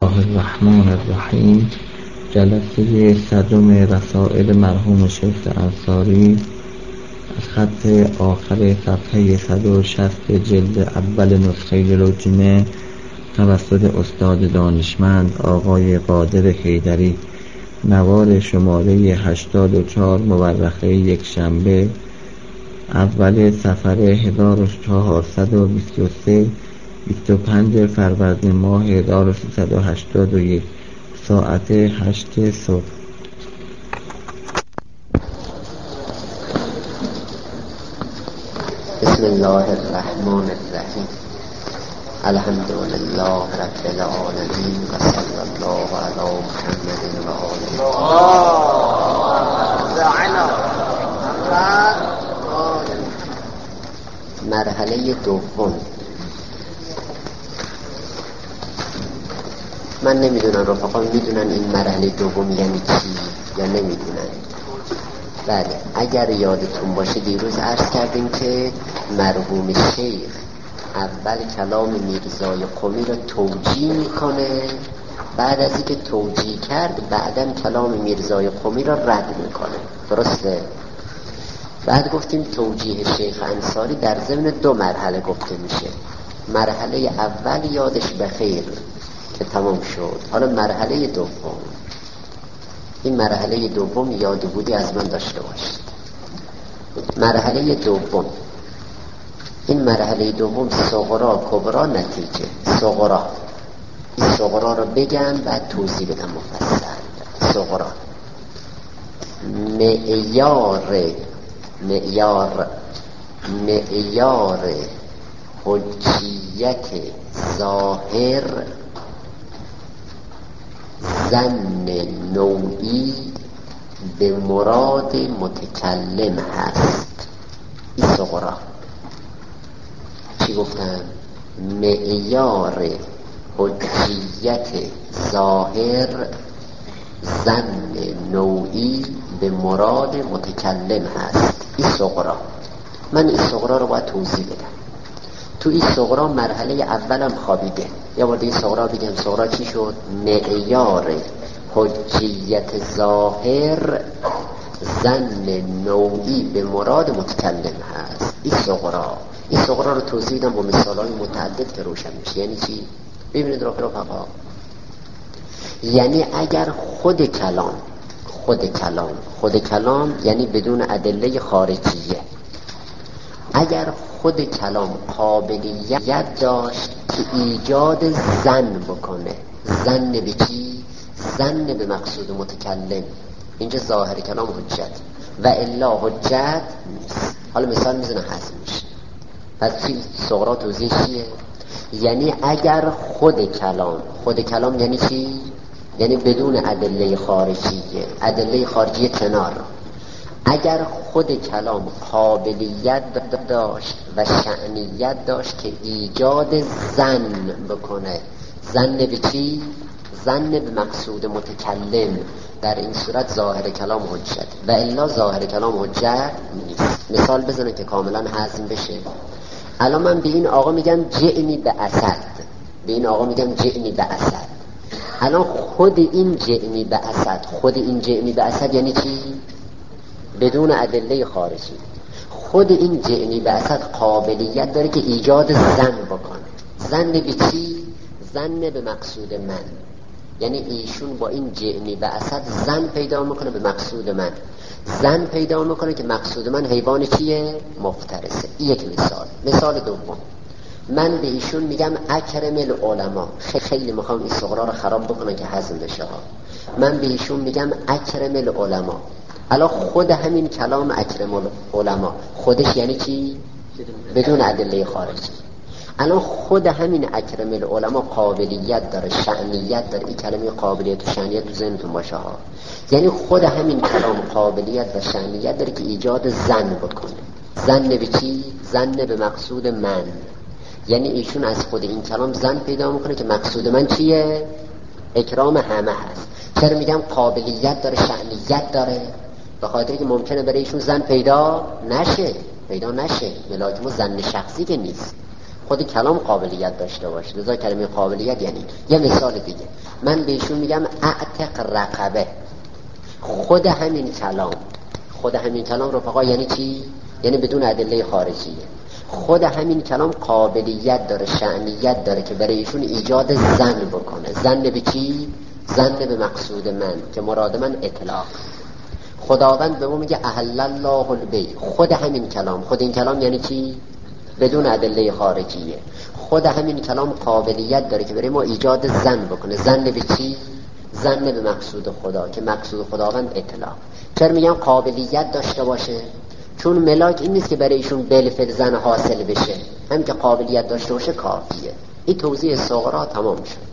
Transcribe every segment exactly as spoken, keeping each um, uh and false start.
الله الرحمن الرحیم. جلسه صدم رسائل مرحوم شیخ انصاری از خط آخر صفحه صد و شصت جلد اول نسخه لجنه توسط استاد دانشمند آقای قادر حیدری، نوار شماره هشتاد و چهار مورخه یک شنبه اول سفر هزار و چهارصد و بیست و سه بیست و پنج فروردین ماه هزار و سیصد و هشتاد و یک ساعت هشت صبح. بسم الله الرحمن الرحیم. الحمد لله رب العالمین و صلی الله علی محمد و آله. مرحله دوم. من نمیدونم رفقا میدونن این مرحله دوم یعنی چی یا نمیدونن. بله، اگر یادتون باشه دیروز عرض کردیم که مرحوم شیخ اول کلام میرزای قمی رو توجیه میکنه، بعد از اینکه توجیه کرد بعدم کلام میرزای قمی رو رد میکنه. درسته؟ بعد گفتیم توجیه شیخ انصاری در ضمن دو مرحله گفته میشه. مرحله اول یادش بخیر که تمام شد. حالا مرحله دوم، این مرحله دوم یاد بودی از من داشته باشید. مرحله دوم، این مرحله دوم صغرا کبرا نتیجه. صغرا، این صغرا رو بگم بعد توضیح بدم مفصل. صغرا معیار معیار معیار حجیت ظاهر ظن نوعی به مراد متکلم هست. این صغرا چی گفتم؟ معیار حجیت ظاهر ظن نوعی به مراد متکلم هست. این صغرا. من این صغرا رو باید توضیح بدم. تو این صغرا مرحله اولم خوابیده. یا باید این صغرا بگم صغرا چی شد؟ معیار حجیت ظاهر ظن نوعی به مراد متکلم هست. این صغرا. این صغرا رو توضیح دادم با مثال‌های متعدد که روشن میشه. یعنی چی؟ ببینید رفقا، یعنی اگر خود کلام خود کلام خود کلام یعنی بدون ادله خارجیه، اگر خود کلام قابلیت داشت که ایجاد ظن بکنه، ظن به چی؟ ظن به مقصود متکلم، اینجا ظاهر کلام حجت و الا حجت نیست. حالا مثال میزنه حذف میشه. پس چی صغرا توضیح چیه؟ یعنی اگر خود کلام خود کلام یعنی چی؟ یعنی بدون ادله خارجیه، ادله خارجی کنار. اگر خود کلام قابلیت داشت و شأنیت داشت که ایجاد ظن بکنه، ظن به چی؟ ظن به مقصود متکلم، در این صورت ظاهر کلام حجت و الا ظاهر کلام حجت نیست. مثال بزنه که کاملا هضم بشه. الان من به این آقا میگم جئنی به اسد، به این آقا میگم جئنی به اسد. الان خود این جئنی به اسد، خود این جئنی به اسد یعنی چی؟ بدون ادله خارجی. خود این جئنی به اسد قابلیت داره که ایجاد ظن بکنه. ظن به چی؟ ظن به مقصود من. یعنی ایشون با این جئنی به اسد ظن پیدا میکنه به مقصود من، ظن پیدا میکنه که مقصود من حیوان چیه؟ مفترسه. یک مثال. مثال دوم، من به ایشون میگم اکرم العلماء. خیلی میخوام این صغرا رو خراب بکنم که هضم بشه ها. من به ایشون میگم اکرم العلماء. الان خود همین کلام اکرم العلماء خودش یعنی چی؟ بدون ادله خارجی. الان خود همین اکرم العلماء قابلیت داره، شأنیت داره. این کلمه قابلیت و شأنیت تو ذهنتون باشه ها. یعنی خود همین کلام قابلیت و شأنیت داره که ایجاد ظن بکنه. ظن به چی؟ ظن به مقصود من. یعنی ایشون از خود این کلام ظن پیدا میکنه که مقصود من چیه؟ اکرام همه هست. چرا میگم قابلیت داره، شأنیت داره؟ به خاطر که ممکنه برای ایشون ظن پیدا نشه، پیدا نشه. ملاک ما ظن شخصی که نیست. خود کلام قابلیت داشته باشه. لذا کلمه قابلیت یعنی یه مثال دیگه، من بهشون میگم اعتق رقبه. خود همین کلام خود همین کلام رفقا یعنی چی؟ یعنی بدون ادله خارجیه. خود همین کلام قابلیت داره، شأنیت داره که برای ایشون ایجاد ظن بکنه. ظن به چی؟ ظن به مقصود من که مراد من اطلاق. خداوند به ما میگه احل الله البیع. خود همین کلام خود این کلام یعنی چی؟ بدون ادله خارجیه. خود همین کلام قابلیت داره که برای ما ایجاد ظن بکنه. ظن به چی؟ ظن به مقصود خدا که مقصود خداوند اطلاق. چرا میگم قابلیت داشته باشه؟ چون ملاک این نیست که برای ایشون بالفعل ظن حاصل بشه، هم که قابلیت داشته باشه کافیه. این توضیح صغرا تمام شد.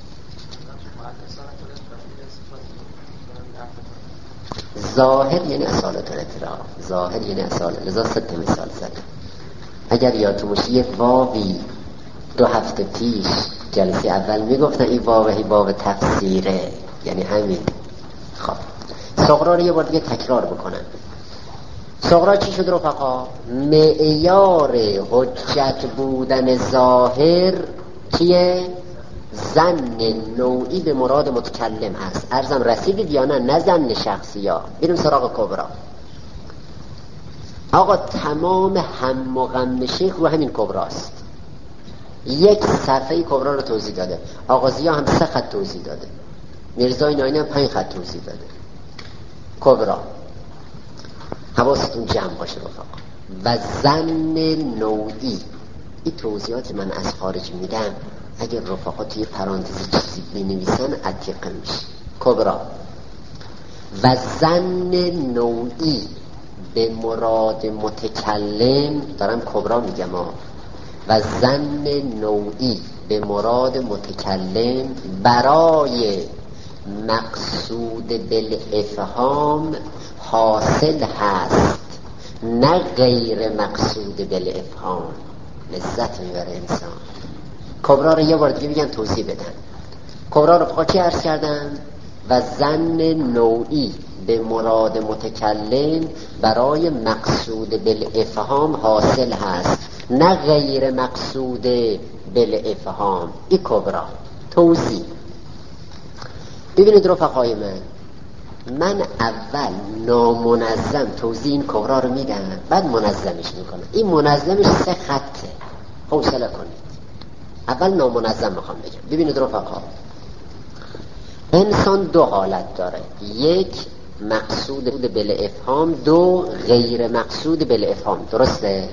ظاهر یعنی اصالت الاطلاق، ظاهر یعنی اصالت. لذا ست مثال زدم. اگر یادتون باشه یه واوی دو هفته پیش جلسه اول میگفتن این واوی واو تفسیره، یعنی همین. خب صغرا رو یه بار دیگه تکرار بکنن. صغرا چی شد رفقا؟ معیار حجت بودن ظاهر چیه؟ ظن نوعی به مراد متکلم هست. عرضم رسیدید یا نه؟ نه ظن شخصی ها. بریم سراغ کبرا. آقا تمام هم و غم شیخ رو همین کبراست. یک صفحه کبرا رو توضیح داده. آغازی ها هم سه خط توضیح داده. میرزای ناینی هم پنج خط توضیح داده. کبرا حواستون جمع باشه رفقا. و ظن نوعی، این توضیحات من از خارج میدم، اگر رفقا توی پرانتز چیزی بنویسن عتیقه میشه. کبرا و ظن نوعی به مراد متکلم، دارم کبرا میگم ها، و ظن نوعی به مراد متکلم برای مقصود بالافهام حاصل هست، نه غیر مقصود بالافهام. لذت میبره انسان. کبرا رو یه بار دیگه میگن توضیح بدن. کبرا رو فقط چی عرض کردن؟ و ظن نوعی به مراد متکلم برای مقصود بالافهام حاصل هست، نه غیر مقصود بالافهام. این کبرا. توضیح ببینید رفقای من، من اول نامنظم توضیح این کبرا رو میدم، بعد منظمش میکنم. این منظمش سه خطه، حوصله کنید. اول نامنظم میخوام بگم. ببینید رفقا، انسان دو حالت داره، یک مقصود بالافهام، دو غیر مقصود بالافهام. درسته؟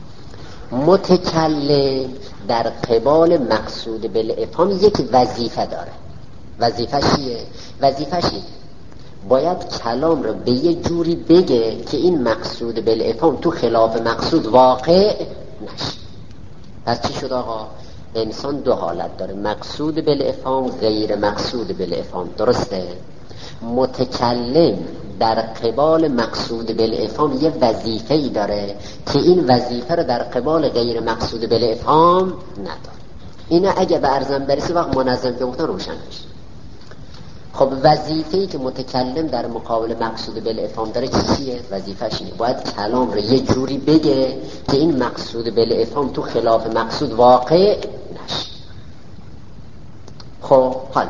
متکلم در قبال مقصود بالافهام یک وظیفه داره. وظیفه چیه؟ وظیفه چیه؟ باید کلام رو به یه جوری بگه که این مقصود بالافهام تو خلاف مقصود واقع نشه. پس چی شد آقا؟ انسان دو حالت داره، مقصود بالافهام، غیر مقصود بالافهام. درسته؟ متکلم در قبال مقصود بالافهام یه وظیفه‌ای داره که این وظیفه رو در قبال غیر مقصود بالافهام نداره. اینه اگه به ارزم برسی وقت منظم که گفتن روشن میشه. خب وظیفه‌ای که متکلم در مقابل مقصود بالافهام داره چیه؟ وظیفه‌ش اینه باید کلام رو یه جوری بگه که این مقصود بالافهام تو خلاف مقصود واقع نشه. خب حالا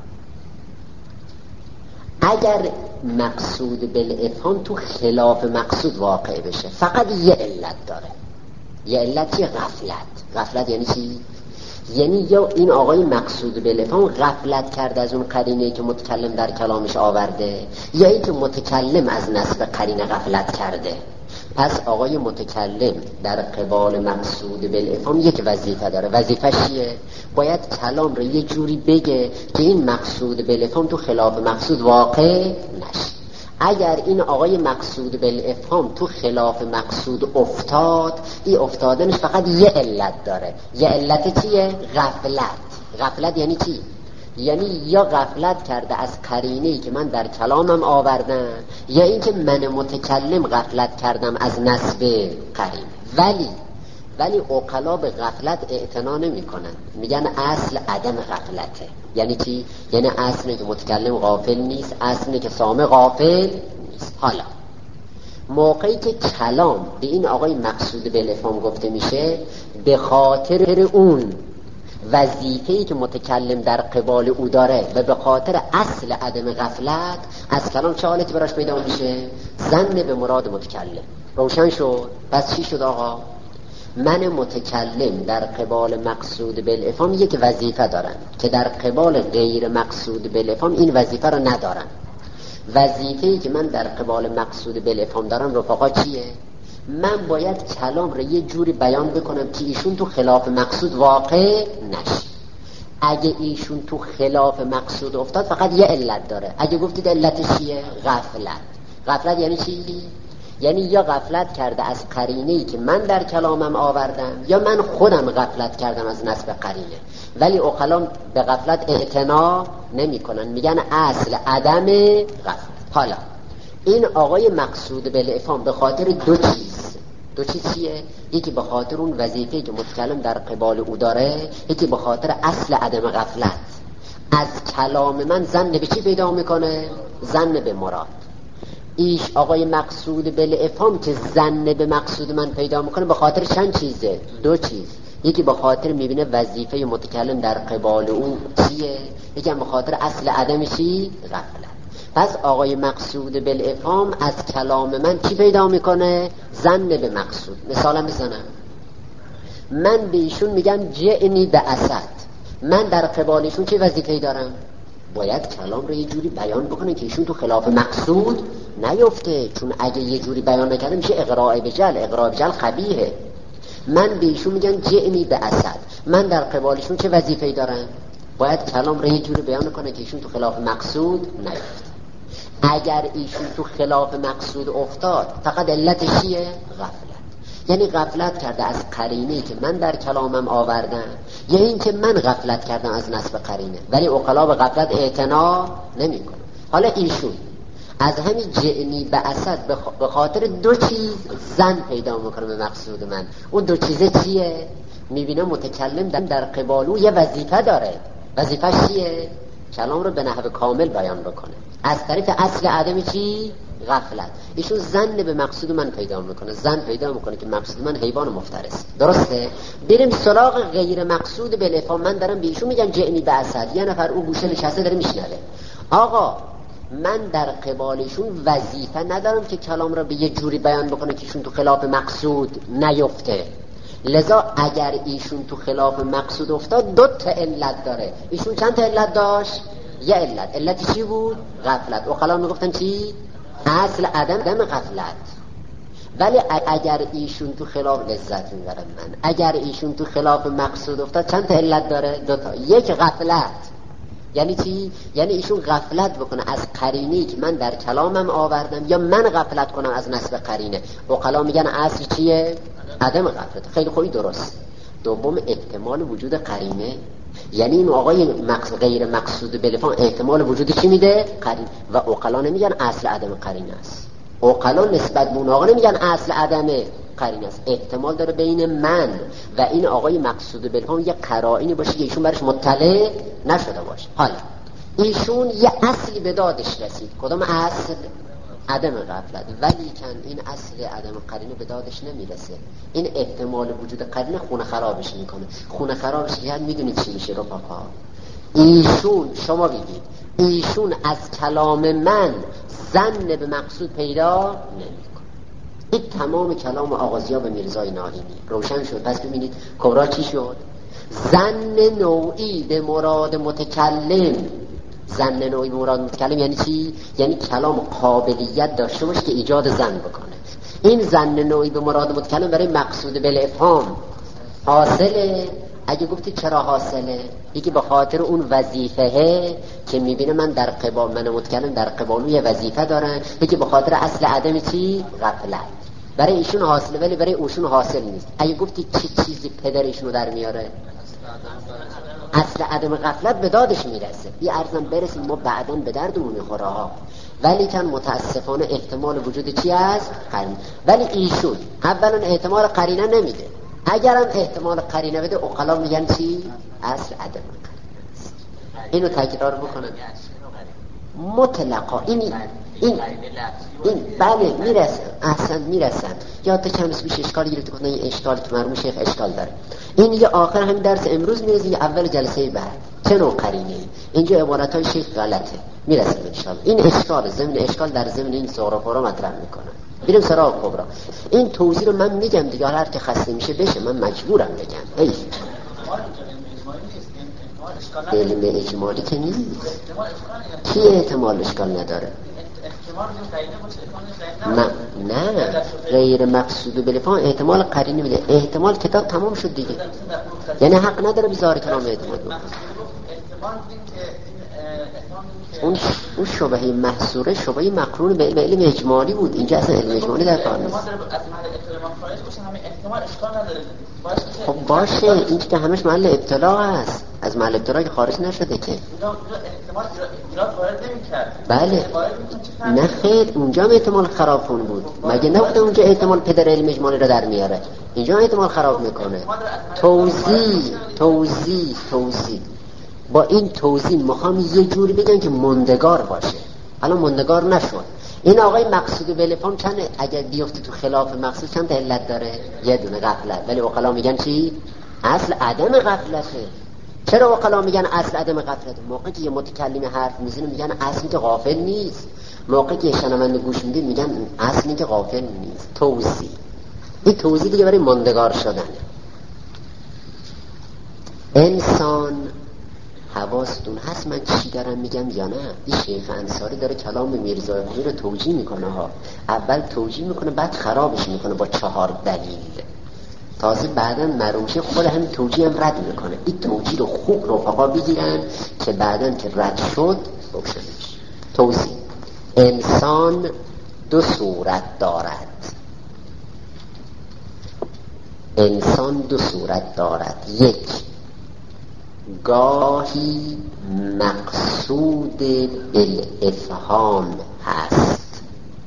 اگر مقصود بالافهام تو خلاف مقصود واقع بشه، فقط یه علت داره. یه علت چیه؟ غفلت. غفلت یعنی چی؟ یعنی یا این آقای مقصود بالافهام غفلت کرده از اون قرینه‌ای که متکلم در کلامش آورده، یا این که متکلم از نسب قرینه غفلت کرده. پس آقای متکلم در قبال مقصود بالافهام یک وظیفه داره. وظیفه چیه؟ باید کلام رو یه جوری بگه که این مقصود بالافهام تو خلاف مقصود واقع نشه. اگر این آقای مقصود بالافهام تو خلاف مقصود افتاد، این افتادنش فقط یه علت داره. یه علت چیه؟ غفلت. غفلت یعنی چی؟ یعنی یا غفلت کرده از قرینه‌ای که من در کلامم آوردم، یا اینکه من متکلم غفلت کردم از نسب قرینه. ولی ولی عقلا به غفلت اعتنا نمی‌کنن، میگن اصل عدم غفلته. یعنی چی؟ یعنی اصل که متکلم غافل نیست، اصل که سامع غافل نیست. حالا موقعی که کلام به این آقای مقصود بالافهام گفته میشه، به خاطر اون وظیفه‌ای که متکلم در قبال او داره و به خاطر اصل عدم غفلت از کلام چه حالتی براش پیدا میشه؟ ظن به مراد متکلم. روشن شد؟ پس چی شد آقا؟ من متکلم در قبال مقصود بالافهام یک وظیفه دارم که در قبال غیر مقصود بالافهام این وظیفه رو ندارم. وظیفه‌ای که من در قبال مقصود بالافهام دارم رفقا چیه؟ من باید کلام رو یه جوری بیان بکنم که ایشون تو خلاف مقصود واقع نشه. اگه ایشون تو خلاف مقصود افتاد فقط یه علت داره. اگه گفتید علتش چیه؟ غفلت. غفلت یعنی چی؟ یعنی یا غفلت کرده از قرینه‌ای که من در کلامم آوردم، یا من خودم غفلت کردم از نسب قرینه. ولی عقلا به غفلت اعتنا نمی کنن، میگن اصل عدم غفلت. حالا این آقای مقصود بالافهام به خاطر دو چیز، دو چیز چیه؟ یکی به خاطر اون وظیفه‌ای که متکلم در قبال او داره، یکی به خاطر اصل عدم غفلت. از کلام من ظن به چی پیدا میکنه؟ ظن به مراد. ایش آقای مقصود بالافهام که ظن به مقصود من پیدا میکنه به خاطر چند چیزه؟ دو چیز. یکی به خاطر میبینه وظیفه متکلم در قبال او چیه، یکی هم به خاطر اصل عدم چی؟ غفلت. پس آقای مقصود بالافهام از کلام من چی پیدا میکنه؟ ظن به مقصود. مثالا میزنم، من به ایشون میگم جئنی به اسد، من در قبالشون چه وظیفه‌ای دارم؟ باید کلام رو یه جوری بیان بکنه که ایشون تو خلاف مقصود نیفته، چون اگه یه جوری بیان نکنه میشه اغراء بجل. اغراء بجل قبیحه. من به ایشون میگم جئنی به اسد، من در قبالشون چه وظیفه‌ای دارم؟ باید کلام رو یه جوری بیان کنه که ایشون تو خلاف مقصود نیفته. اگر ایشون تو خلاف مقصود افتاد فقط علتش چیه؟ غفلت. یعنی غفلت کرده از قرینه‌ای که من در کلامم آوردم، یا این که من غفلت کردم از نسب قرینه، ولی عقلا به غفلت اعتنا نمی‌کنه. حالا ایشون از همین جئنی به اسد به خاطر دو چیز ظن پیدا میکنه به مقصود من. اون دو چیزه چیه؟ میبینه متکلم در قبالو یه وظیفه داره. وظیفه چیه؟ کلام رو به نحو کامل بیان بکنه از طریق اصل عدم چی؟ غفلت. ایشون ظن به مقصود من پیدا میکنه، ظن پیدا میکنه که مقصود من حیوان مفترس. درسته؟ بریم سراغ غیر مقصود بالافهام. من دارم به ایشون میگم جئنی به اسد، یه نفر او گوشه نشسته داره میشنوه. آقا من در قبالشون وظیفه ندارم که کلام را به یه جوری بیان بکنه که ایشون تو خلاف مقصود نیفته. لذا اگر ایشون تو خلاف مقصود افتاد دو تا علت داره. ایشون چند تا علت داشت؟ یه علت. علتی چی بود؟ غفلت. عقلا میگفتن چی؟ اصل عدم غفلت. ولی اگر ایشون تو خلاف لذت میبرم من اگر ایشون تو خلاف مقصود افتاد چند تا علت داره؟ دو تا. یک غفلت. یعنی چی؟ یعنی ایشون غفلت بکنه از قرینه‌ای که من در کلامم آوردم، یا من غفلت کنم از نسب قرینه. عقلا میگن اصل چیه؟ عدم غفلت. خیلی خوبی درست. دوم احتمال وجود قرینه. یعنی این آقای مقصود غیر مقصود بالافهام احتمال وجود چی میده؟ قرینه. و عقلا نمیگن اصل عدم قرینه است. عقلا نسبت به اون آقا نمیگن اصل عدم قرینه است. احتمال داره بین من و این آقای مقصود بالافهام یه قرائنی باشه که ایشون برش مطلع نشده باشه. حالا ایشون یه اصلی به دادش رسید. کدام اصل؟ عدم غفلت. ولی کن این اصل عدم قرینه به دادش نمیرسه. این احتمال وجود قرینه خونه خرابش میکنه. خونه خرابش یعنی میدونید چی میشه رفقا؟ ایشون شما بگید ایشون از کلام من ظن به مقصود پیدا نمیکنه. این تمام کلام آغازیاب میرزای ناهینی روشن شد. پس ببینید کبرا چی شد؟ ظن نوعی به مراد متکلم. ظن نوعی به مراد متکلم یعنی چی؟ یعنی کلام قابلیت داشته باشه که ایجاد ظن بکنه. این ظن نوعی به مراد متکلم برای مقصود بالافهام حاصله. اگه گفتی چرا حاصله؟ یکی به خاطر اون وظیفه که میبینه من در قبال من متکلم در قبالو یه وظیفه دارن، یکی به خاطر اصل عدم چی؟ غفلت. برای ایشون حاصله ولی برای اوشون حاصل نیست. اگه گفتی چه چیزی پدر ایشونو در میاره؟ اصل عدم غفلت به دادش میرسه. یه عرضم برسیم ما بعداً به دردمون میخوره ها. ولی کن متاسفانه احتمال وجود چی هست؟ قرینه. ولی ایشون اولا احتمال قرینه نمیده. اگرم احتمال قرینه بده عقلا میگن چی؟ اصل عدم قرینه است. اینو تکرار بکنم. مطلقا این این این بله میرسن، احسن میرسن. یا تا چند روز پیش اشکال گرفته گفتن این اشکال که مرحوم شیخ اشکال داره. این یه آخر همین درس امروز میرسه، یه اول جلسه بعد. چه نوع قرینه؟ اینجا عبارتای شیخ غلطه، میرسه ان شاء الله. این اشکال ضمن اشکال در ضمن این صغرا کبرا مطرح میکنن. بریم سراغ کبرا. این توضیح رو من میگم دیگه، هر که خسته میشه بشه، من مجبورم بگم. ای علم اجمالی که نیست. کی احتمال اشکال نداره؟ نه نه غیر مقصود بلفان احتمال قرینه میده. احتمال کتاب تمام شد دیگه، یعنی حق نداره بذاره کلام احتمال بکنه. اون اون شبهه محصوره شبهه مقرون به علم اجمالی بود. اینجا اصلا علم اجمالی در کار نیست. خب باشه، این که همش محل ابتلا هست، از محل ابتلا که خارج نشده که. بله نه خیر، اونجا هم احتمال خراب کن بود. مگه نبوده اونجا احتمال پدر علم اجمالی رو در میاره، اینجا احتمال خراب میکنه. توضیح توضیح توضیح با این توضیح میخوام یه جوری بگم که مندگار باشه. الان مندگار نشد. این آقای مقصود بلفام چند اگر بیفته تو خلاف مقصود چند تا علت داره؟ یه دونه، غفلت. ولی عقلا میگن چی؟ اصل عدم غفلته. چرا عقلا میگن اصل عدم غفلته؟ موقعی که یه متکلم حرف میزنه میگن اصلی که غافل نیست. موقعی که شنونده گوش میده میگن اصلی که غافل نیست. توضیح. این توضیح دیگه برای مندگار شدن. انسان حواستون هست من چی دارم میگم یا نه؟ این شیخ انصاری داره کلام میرزای خونی رو توجیه میکنه ها. اول توجیه میکنه بعد خرابش میکنه با چهار دلیل. تازه بعدا معلوم شه خود همین توجیه هم رد میکنه. این توجیه رو خوب رفقا بگیرن که بعدا که رد شد روشنش. توضیح: انسان دو صورت دارد. انسان دو صورت دارد. یک، گاهی مقصود بالافهام هست،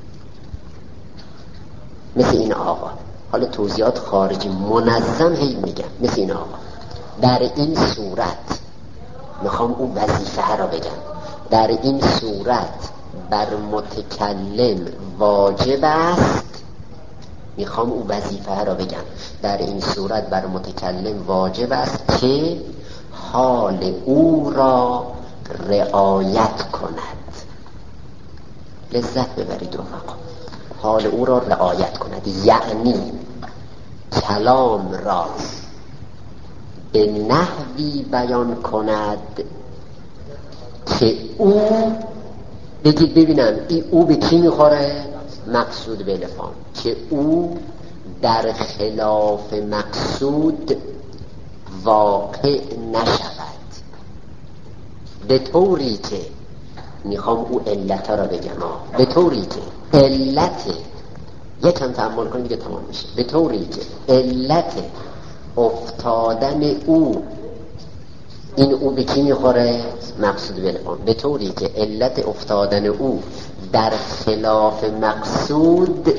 مثل این آقا. حالا توضیحات خارجی منظم هی میگم. مثل این آقا در این صورت میخوام اون وظیفه را بگم. در این صورت بر متکلم واجب است، میخوام اون وظیفه را بگم. در این صورت بر متکلم واجب است که حال او را رعایت کند. لذت ببرید رفقا. حال او را رعایت کند یعنی کلام را به نحوی بیان کند که او، بگید ببینم این او به کی میخوره؟ مقصود به الفام. که او در خلاف مقصود واقع نشود، به طوری که میخوام او علت را بگم، به طوری که علت، یکم تأمل کنید دیگه تمام میشه، به طوری که علت افتادن او، این او به کی میخوره؟ مقصود به الفام. به طوری که علت افتادن او در خلاف مقصود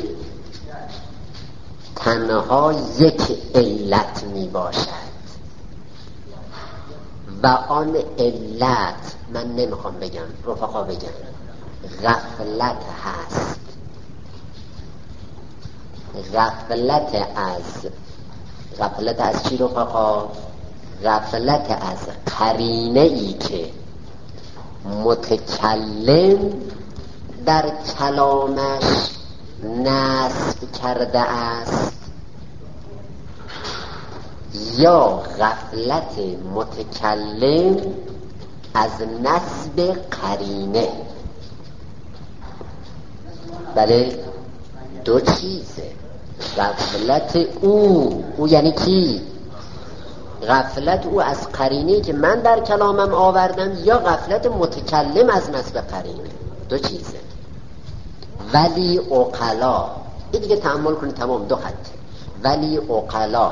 تنها یک علت میباشد و آن علت من نمیخوام بگم، رفقا بگم، غفلت هست. غفلت از غفلت از چی رفقا؟ غفلت از قرینه ای که متکلم در کلامش نصب کرده است، یا غفلت متکلم از نصب قرینه. بله دو چیزه. غفلت او، او یعنی کی؟ غفلت او از قرینه که من در کلامم آوردم، یا غفلت متکلم از نصب قرینه. دو چیزه. ولی عقلا، این دیگه تأمل کنید، تمام، دو خط. ولی عقلا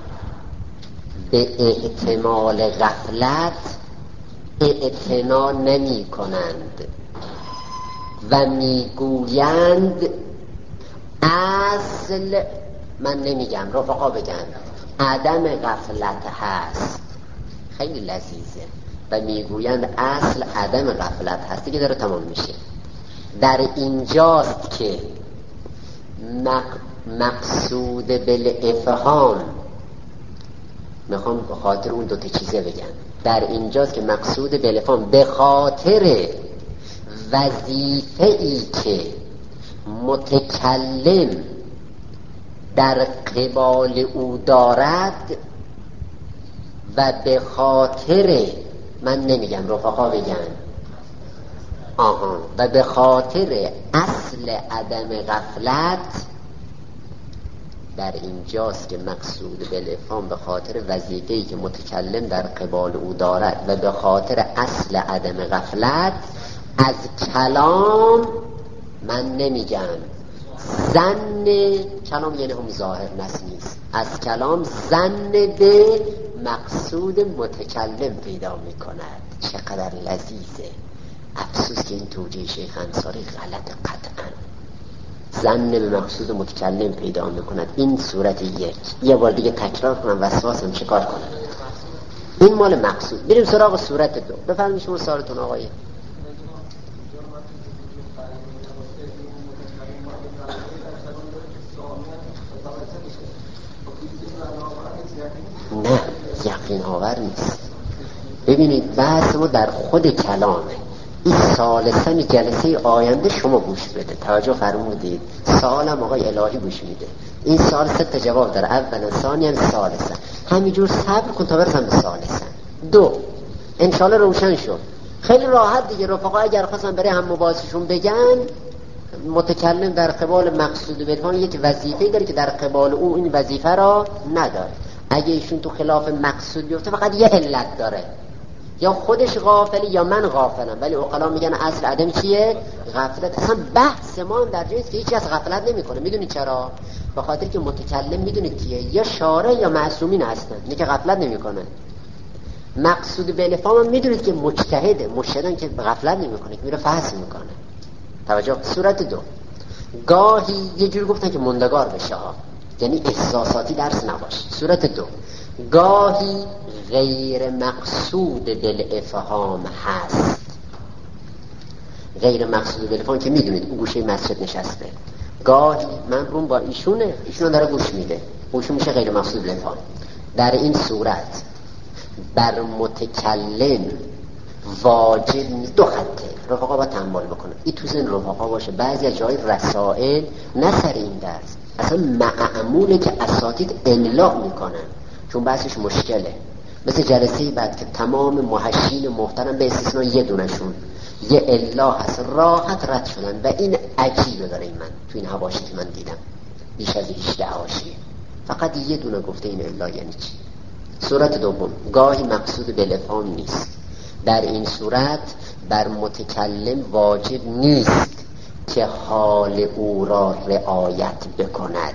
به احتمال غفلت اعتنا نمی کنند و می گویند اصل، من نمیگم، رفقا بگن، عدم غفلت هست. خیلی لذیذه. و میگویند اصل عدم غفلت هست. دیگه داره تمام میشه. در اینجاست که مقصود بالافهام، میخوام به خاطر اون دوتا چیزه بگم، در اینجاست که مقصود بالافهام به خاطر وظیفه‌ای که متکلم در قبال او دارد و به خاطر، من نمیگم رفقا بگن، آها، و به خاطر اصل عدم غفلت، در اینجاست که مقصود بالافهام به خاطر وظیفه‌ای که متکلم در قبال او دارد و به خاطر اصل عدم غفلت از کلام، من نمیگم ظن، کلام یعنی هم ظاهر نس نیست، از کلام ظن به مقصود متکلم پیدا میکند. چقدر لذیذه. افسوس که این توجیه شیخ انصاری غلط قطعا. ظن به مقصود متکلم پیدا میکند. این صورت یک. یه بار دیگه تکرار کنم وسواسم چیکار کنم. این مال مقصود. بریم سراغ صورت دو. بفرمایید شما سوالتون آقای. نه یقین آور نیست. ببینید بحث ما در خود کلامه. این ثالثاً جلسه آینده شما گوش بده. توجه فرمودید. سوالم آقای الهی گوش میده. این سوال سه تا جواب داره. اولا، ثانیاً، ثالثاً. همینجور صبر کن تا برسم به ثالثاً. دو، انشالله روشن شد. خیلی راحت دیگه. رفقا اگر خواستن برای هم مباحثشون بگن، متکلم در قبال مقصود بالفهم یک وظیفه داره که در قبال او این وظیفه را نداره. اگه ایشون تو خلاف مقصود بیفته فقط یه علت داره، یا خودش غافلی یا من غافلم. ولی عقلا میگن اصل عدم چیه؟ غفلت. اصلا بحث ما هم در جایی است که هیچی از غفلت نمیکنه. میدونید چرا؟ به خاطر که متکلم میدونید کیه؟ یا شارع یا معصومین هستن، اینه که غفلت نمیکنه. مقصود بالفهم هم میدونید که مجتهده، مجتهدن که غفلت نمیکنه، که میره فحص میکنه. توجه. صورت دو، گاهی یه جور گفتن که مندگار بشه ها، یعنی احساساتی درس نباشه. صورت دو، گاهی غیر مقصود بالافهام هست. غیر مقصود بالافهام که میدونید اون گوشه مسجد نشسته، گاهی من روم با ایشونه، ایشون داره گوش میده، گوش میشه غیر مقصود بالافهام. در این صورت بر متکلم واجب نیست. دو خطه رفقا با تنبال بکنه. این تو زن رفقا باشه. بعضی از جای رسائل نه سر این درس، اصلا معموله که اساتید املاق میکنن، چون بحثش مشکله. مثل جلسه بعد که تمام محشین محترم به استثناء یه دونشون یه الا هست راحت رد شدن، و این عجیبه برای من. تو این حواشی که من دیدم بیش از هجده حواشیه فقط یه دونه گفته این الا یعنی چی. صورت دوم، گاهی مقصود بالافهام نیست. در این صورت بر متکلم واجب نیست که حال او را رعایت بکند،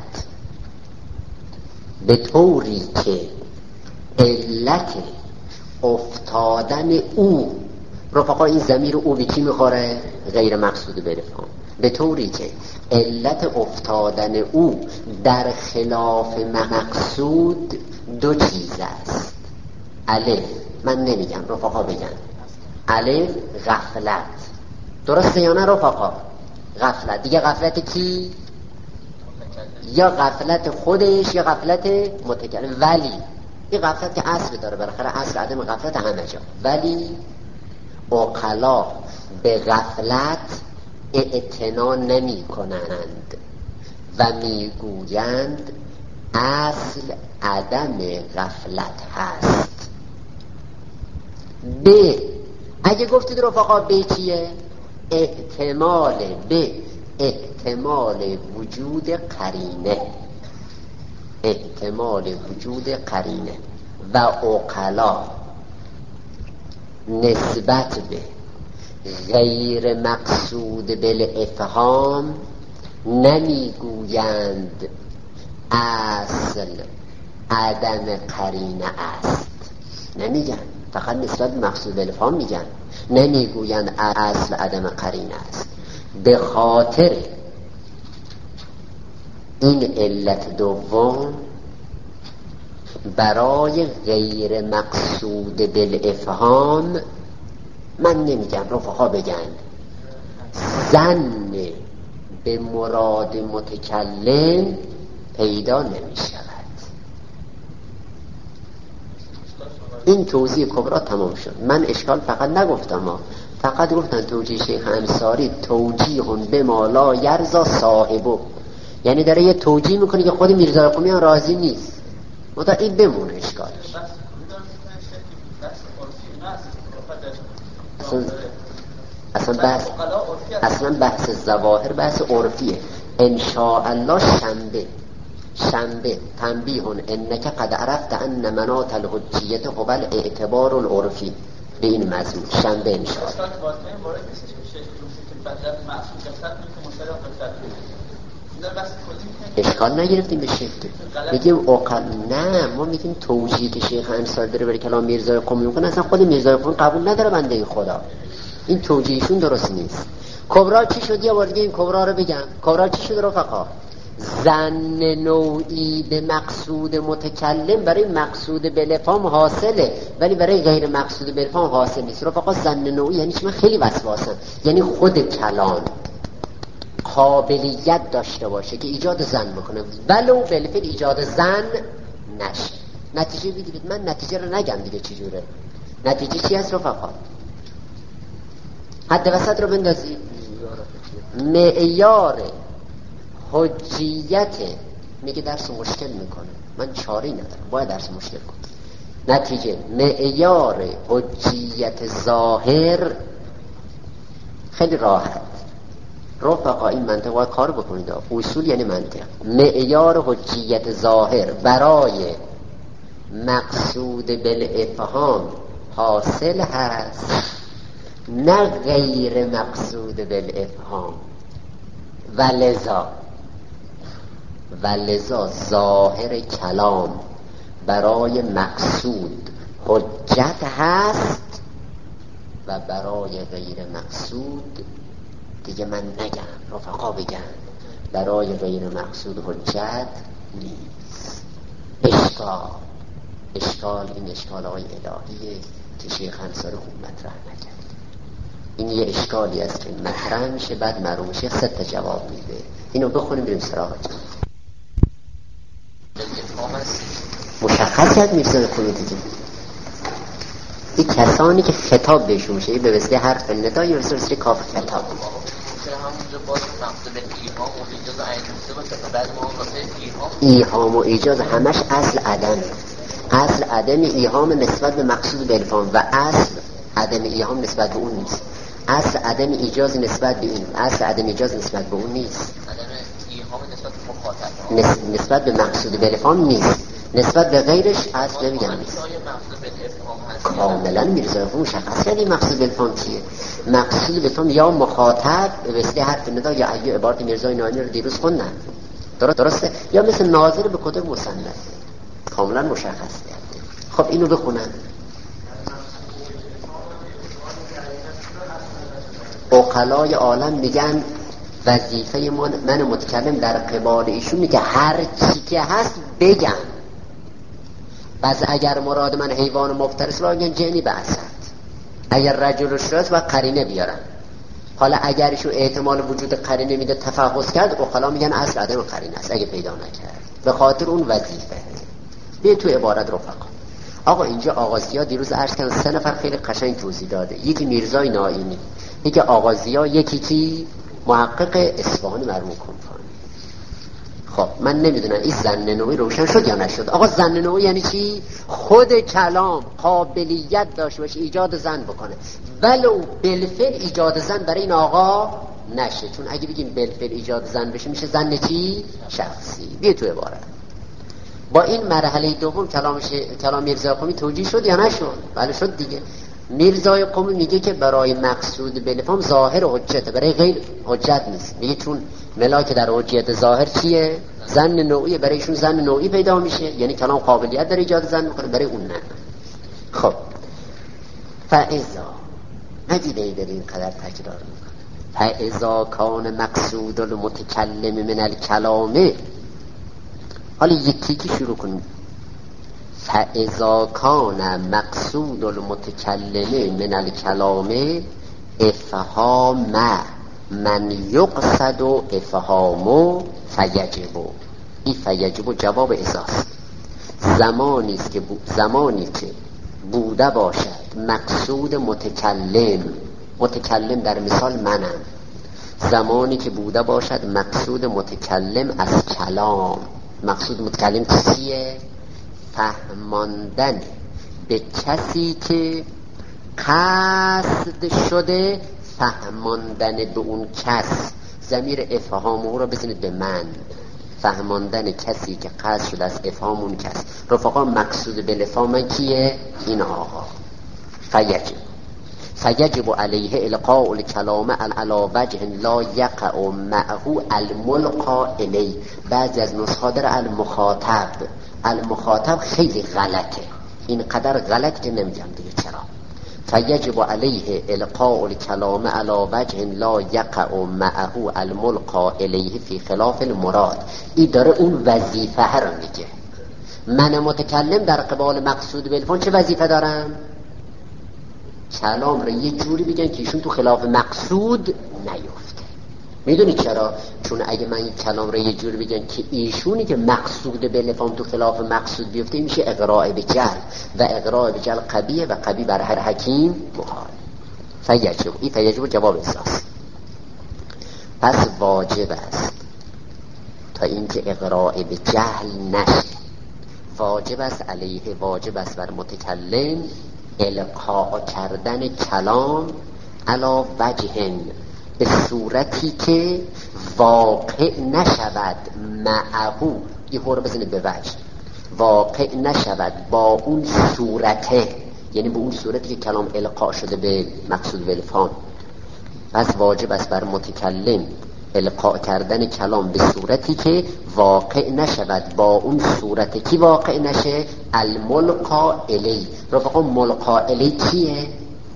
به طوری که علت افتادن او، رفقا این ضمیر او به کی میخوره؟ غیر مقصود بالافهام. به طوری که علت افتادن او در خلاف مقصود دو چیز است. الف، من نمیگم رفقا بگن، الف غفلت. درسته یا نه رفقا؟ غفلت. دیگه غفلت کی؟ یا غفلت خودش یا غفلت متکلم. ولی این غفلت که اصل داره، بالاخره اصل عدم غفلت همه جا. ولی عقلا به غفلت اعتنا نمی کنند و میگویند اصل عدم غفلت هست. ب، اگه گفتید رفقا ب چیه؟ احتمال ب، احتمال وجود قرینه، احتمال وجود قرینه. و عقلا نسبت به غیر مقصود بالافهام نمیگویند اصل عدم قرینه است، نمیگن، فقط نسبت به مقصود بالافهام میگن، نمیگویند اصل عدم قرینه است. به خاطر این علت دوم برای غیر مقصود بالافهام، من نمیگم، رفقا بگن، ظن به مراد متکلم پیدا نمی شود. این توضیح کبرا تمام شد. من اشکال فقط نگفتم ها. فقط گفتن توجیه شیخ انصاری توجیه به ما لا یرضا صاحبه، یعنی داره یه توجیه میکنه که خود میرزا قمی راضی نیست. متا این بمونه اشکالش. اصلا اصلا بحث اصلا بحث ظواهر بحث عرفیه. ان شاء الله شنبه شنبه تنبیه انک قد عرفت ان مناط الحجیت هو الاعتبار العرفی، به این مضمون شنبه ان شاء الله. اشکال نگرفتیم به شیخ، میگیم اوقل نه، ما میگیم توجیه که شیخ انصاری داره برای کلام میرزای قمی میکنه، اصلا خود میرزای قمی قبول نداره بنده خدا، این توجیهشون درست نیست. کبرا چی شد؟ یه بار دیگه این کبرا رو بگم. کبرا چی شد رفقا؟ ظن نوعی به مقصود متکلم برای مقصود بالافهام حاصله، ولی برای غیر مقصود بالافهام حاصل نیست. رفقا ظن نوعی یعنی چی؟ من خیلی وسواسم. یعنی خود کلام قابلیت داشته باشه که ایجاد ظن بکنه، ولو بالفعل ایجاد ظن نشه. نتیجه بگیرید. من نتیجه رو نگم دیگه چجوره. نتیجه چی هست رفقا؟ حد وسط رو بندازید. معیار حجیت میگه درس مشکل میکنه، من چاری ندارم، باید درس مشکل کنم. نتیجه معیار حجیت ظاهر خیلی راحت. رفقا این منطق باید کار بکنید. اصول یعنی منطق. معیار حجیت ظاهر برای مقصود بالافهام حاصل هست، نه غیر مقصود بالافهام. ولذا ولذا ظاهر کلام برای مقصود حجت هست و برای غیر مقصود دیگه من نگم، رفقا بگن، برای غیر مقصود حجت نیست. اشکال اشکال این اشکال های الهیه که شیخ انصاری خوب مطرح نکرد. این یه اشکالی است که مطرح میشه بعد معلوم شیخ سه تا جواب میده. اینو بخونیم بریم سراغش. مشخص کرد میرزا قمی دیگه. این کسانی که خطاب بهشون میشه به وسیله حرف ندا یا به وسیله کاف خطاب ایهام و ایجاز همش اصل عدم، اصل عدم ایهام نسبت به مقصود بالفهم و اصل عدم ایهام نسبت به اون نیست. اصل عدم ایجاز نسبت به این، اصل عدم ایجاز نسبت به اون نیست. نس... نسبت به مقصود بالفهم نیست، نسبت به غیرش اصل نمیگم نیست. کاملا میرزا قمی مشخص کردی مقصود بالفهم چیه. مقصود بالفهم یا مخاطب به وسیله حرف ندا یا ایو عبارت میرزای ناینی رو دیروز خوندن، درست درسته، یا مثل ناظر به کتب مصنف، کاملا مشخص کرده. خب اینو بخونن. عقلای عالم میگن وظیفه من متکلم در قبال ایشون میگه هر چی که هست بگم. پس اگر مراد من حیوان مفترس را میگن جنی بعثت، اگر رجل شرس و قرینه بیارن. حالا اگر ایشون احتمال وجود قرینه میده تفحص کرد، عقلا میگن اصل عدم قرینه است اگه پیدا نکرد، به خاطر اون وظیفه. بیا تو عبارت رفقا. آقا اینجا آغازیا دیروز عرض کردن سه نفر خیلی قشنگ توضیح داده. یکی میرزای نائینی، یکی آغازیا، یکی کی محقق اصفهانی مرحوم کنفانی. خب من نمیدونم این ظن نوعی روشن شد یا نشد. آقا ظن نوعی یعنی چی؟ خود کلام قابلیت داشته باشه ایجاد ظن بکنه، ولو بالفعل ایجاد ظن برای این آقا نشه. چون اگه بگیم بالفعل ایجاد ظن بشه میشه ظن چی؟ شخصی. بیا تو عبارت. با این مرحله دوم کلامش کلام میرزا قمی توجیه شد یا نشد؟ بله شد دیگه. میرزا قمی میگه که برای مقصود بالفهم ظاهر حجته، برای غیر حجت نیست. میگه چون ملاک در حجیت ظاهر چیه؟ ظن نوعی، برایشون ظن نوعی پیدا میشه، یعنی کلام قابلیت داره ایجاد ظن میکنه، برای اون نه. خب فاذا ندیده ای در این قدر تکرار میکنه، فاذا کان مقصود المتکلم من الکلام. حالا یکی که شروع کنیم. فاذا کان مقصود المتکلم من الکلام افهام من یقصد افهام فیجب. این فیجب جواب ازاست. زمانی است که زمانی که بوده باشد مقصود متکلم، متکلم در مثال منم، زمانی که بوده باشد مقصود متکلم از کلام، مقصود متکلم چیه؟ فهماندن به کسی که قصد شده فهماندن به اون کس. ضمیر افهام او را بزنید به من، فهماندن کسی که قصد شده از افهام اون کس. رفقا مقصود به افهام کیه؟ این آقا. فیجب فیجب علیه القاء الکلام علی وجه لا یقع معه الملقا الی. بعضی از نسخه در المخاطب، المخاطب خیلی غلطه، اینقدر غلط که نمیگم دیگه چرا. فیجب علیه القاء الکلام علی وجه لا یقع معه الملقا الیه فی خلاف المراد. این داره اون وظیفه رو میگه. من متکلم در قبال مقصود بالفعل چه وظیفه دارم؟ کلام رو یه جوری بگن که ایشون تو خلاف مقصود نیفته. میدونی چرا؟ چون اگه من این کلام رو یه جوری بگن که ایشونی که مقصود بالفعل تو خلاف مقصود بیفته، میشه اغراء به جهل و اغراء به جهل قبیه و قبیه بر هر حکیم محال. فیجب، این فیجب جواب اساس. پس واجب است تا اینکه اغراء به جهل نشه، واجب است علیه، واجب است بر متکلم القاء کردن کلام علی وجه، به صورتی که واقع نشود معه. یه هور بزنید به وجه، واقع نشود با اون صورته، یعنی به اون صورتی که کلام القاء شده به مقصود بالفعل. پس واجب است بر متکلم القاء کردن کلام به صورتی که واقع نشود با اون صورتی که واقع نشه الملقا الی. رفقا ملقا الی کیه؟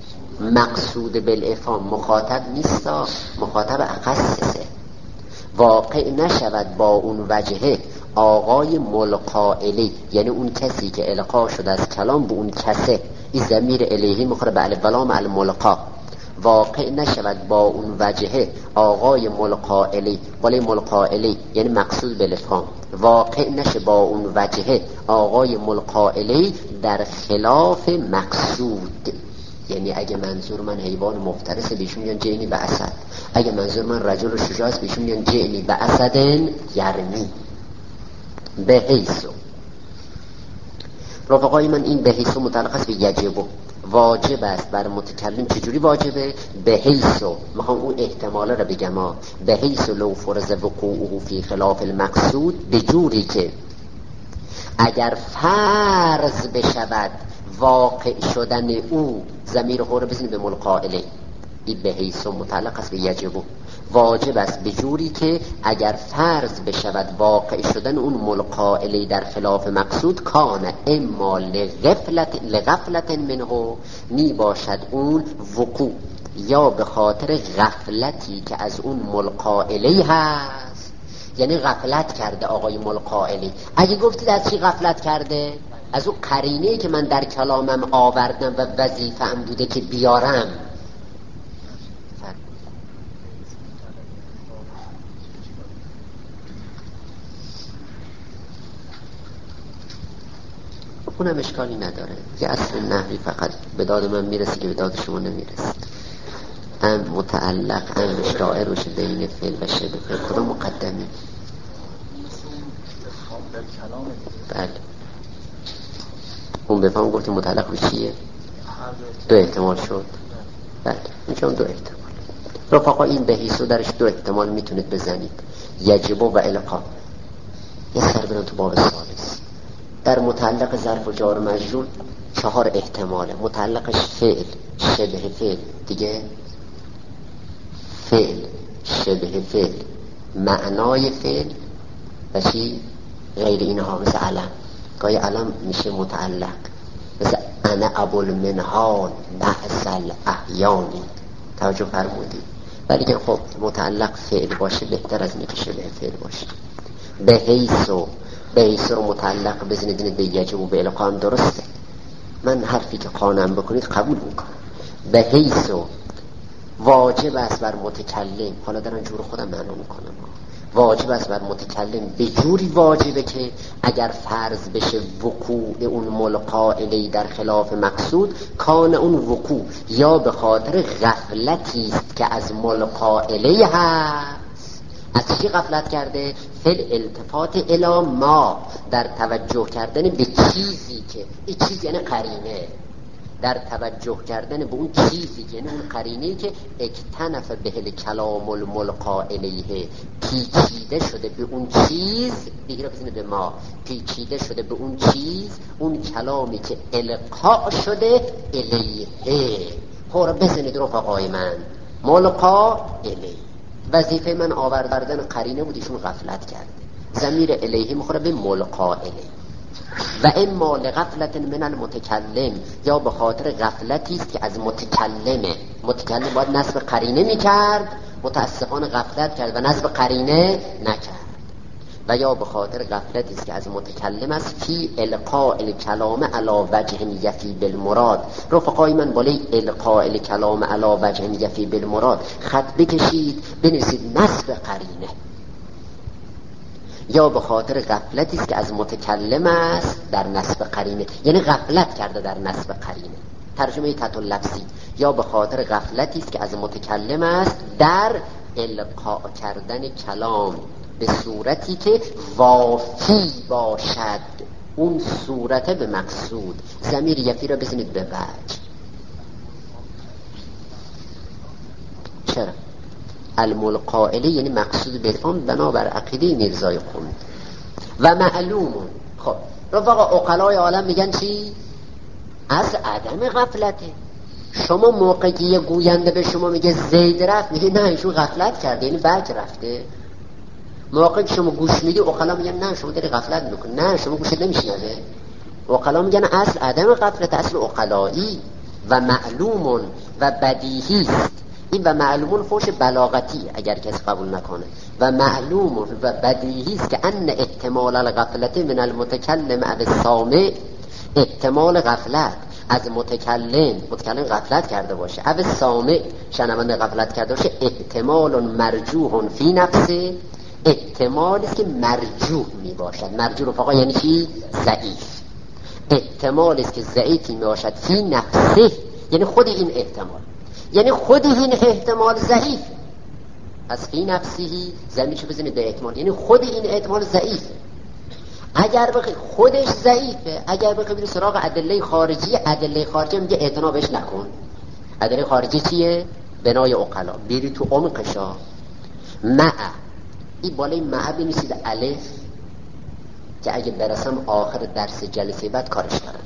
مقصود بالافهام، مخاطب نیستا، مخاطب اخصصه. واقع نشود با اون وجهه آقای ملقا الی، یعنی اون کسی که القا شده از کلام به اون کسه. این ضمیر الیهی مخرب به الف و لام الملقا. واقع نشود با اون وجهه آقای ملقا الی، ولی ملقا الی یعنی مقصود بالافهام، واقع نشه با اون وجهه آقای ملقا الی در خلاف مقصود. یعنی اگه منظور من حیوان مفترسه بیشون میگن جئنی باسد، اگه منظور من رجل شجاع است بیشون میگن جئنی باسدن یرمی. به حیثو رفقای من، این به حیثو متعلق است به یجبو. واجب است بر متکلم. چجوری واجبه؟ به حیثو، میخوام اون احتماله رو بگم ها. به حیثو لو فرض وقوعه فی خلاف المقصود، به جوری که اگر فرض بشود واقع شدن او، ضمیر هو رو بزنید به ملقا الی. این به حیث متعلق است به یجبو. واجب است به جوری که اگر فرض بشود واقع شدن اون ملقا الی در خلاف مقصود، کان اما لغفلت لغفلت منه، می باشد اون وقوع یا به خاطر غفلتی که از اون ملقا الی هست. یعنی غفلت کرده آقای ملقا الی. اگه گفتید از چی غفلت کرده؟ از اون قرینه‌ای که من در کلامم آوردم و وظیفه‌ام بوده که بیارم. اونم اشکالی نداره که اصل نحوی فقط به داد من میرسه که به داد شما نمیرسه. ام متعلق ام شاعر روش بین فعل و شبه فعل کدام مقدمی؟ بله اون بفهم گفتیم متعلق به چیه؟ دو احتمال شد. بله این چون دو احتمال. رفقا این به حیثو درش دو احتمال میتونید بزنید، یجبو و القا. یه سر برن تو باب ثالث. در متعلق ظرف و جار و مجرور چهار احتماله. متعلقش فعل، شبه فعل دیگه، فعل، شبه فعل، معنای فعل و چی؟ غیر اینها. مثل علم، گاهی علم میشه متعلق، مثل انا ابو المنهال بحث الاحیانی. توجه فرمودی؟ ولی که خب متعلق فعل باشه بهتر از اینه که شبه فعل باشه. به حیث و بیس رو متعلق بزنید به یجب و به القام درسته، من حرفی که قانم بکنید قبول میکنم. به حیث و واجب است بر متکلم، حالا دارن جور خودم معنا میکنم، واجب است بر متکلم به جوری واجبه که اگر فرض بشه وقوع اون ملقائلی در خلاف مقصود، کان اون وقوع یا به خاطر غفلتی است که از ملقائلی هست. از چی غفلت کرده؟ فل التفات الی ما، در توجه کردن به چیزی که این چیز یعنی قرینه، در توجه کردن به اون چیزی یعنی اون قرینه‌ای که اکتنف به کلام الملقا الیه، پیچیده شده به اون چیز، بگیره بزنه به ما، پیچیده شده به اون چیز، اون کلامی که القا شده الیه. خورا بزنید رفقای من، ملقا الیه، وظیفه من آوردن قرینه بود، ایشون غفلت کرده، ضمیر الیه میخوره به ملقا الیه. و اما لغفلت من المتکلم، یا به خاطر غفلتی است که از متکلمه، متکلم باید نصب قرینه میکرد، متاسفانه غفلت کرد و نصب قرینه نکرد. و یا به خاطر غفلتی است که از متکلم است فی القاء الکلام علی وجه یفی بالمراد. رفقای من بالای القاء الکلام علی وجه یفی بالمراد خط بکشید، بنویسید نصب قرینه. یا به خاطر غفلتی است که از متکلم است در نصب قرینه، یعنی غفلت کرده در نصب قرینه. ترجمه تحت لفظی، یا به خاطر غفلتی است که از متکلم است در القاء کردن کلام به صورتی که وافی باشد اون صورت به مقصود. ضمیر یفی را بزنید به وجه. چرا؟ الملقائلی یعنی مقصود بالفهم بنابر عقیده میرزای قمی. و معلومون، خب رفقا عقلای عالم میگن چی؟ از عدم غفلته. شما موقعی که یه گوینده به شما میگه زید رفت، میگه نه ایشون غفلت کرده، یعنی بک رفته. موقعی که شما گوش میدی عقلا میگن نه شما داری غفلت میکنی، نه شما گوشت نمیشنوه. عقلا میگن اصل عدم غفلت اصل عقلایی. و معلومون و بدیهی است. این و معلومون فوش بلاغتی اگر کسی قبول نکنه. و معلومون و بدیهی است که ان احتمال الغفلت من المتکلم او السامع، احتمال غفلت از متکلم، متکلم غفلت کرده باشه، او سامع شنونده غفلت کرده باشه، احتمال مرجوح فی نفسه، احتمالی است که مرجوح می باشد. مرجوح رفقا یعنی چی؟ ضعیف. احتمالی است که ضعیفی می باشد فی نفسه، یعنی خود این احتمال، یعنی خود این احتمال ضعیف. از فی نفسهی زمینشو بزنید به احتمال، یعنی خود این احتمال ضعیفه. اگر بخی خودش ضعیفه، اگر بخی بری سراغ ادله خارجی، ادله خارجی میگه اعتنا بهش نکن. ادله خارجی چیه؟ بنای عقلا. بیری تو عمقشا. مع، این بالای مع بنویسید الف، که اگه برسم آخر درس جلسه بعد کارش کنم.